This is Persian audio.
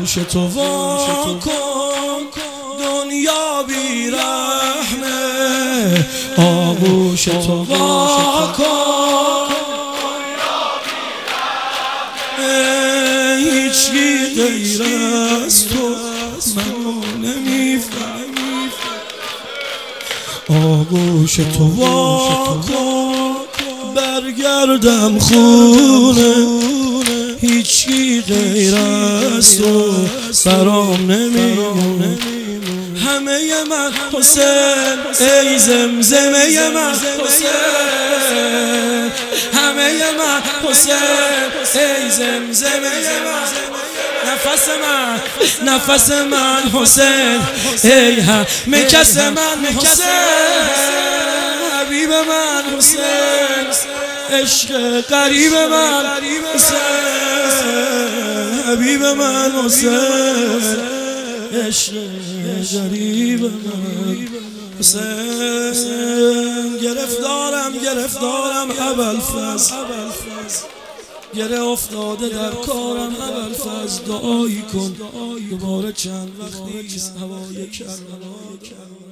آغوش تو وا کن دنیا بی رحمه، آغوش تو وا کن هیچی غیر از تو منو نمیفهمی، آغوش تو وا کن برگردم خونه، هیچی غیر از تو برام نمیمونه. همه من حسین ای زمزمه من حسین، همه من حسین ای زمزمه من، نفس من حسین ای همه کس من حسین، حبیب من حسین عشق قریب من حسین، حبیب من حسین عشق غریب من حسین. گرفتارم ابوالفضل، گره افتاده در کارم ابوالفضل، دعایی کن دوباره چند وقت نیست هوای کربلا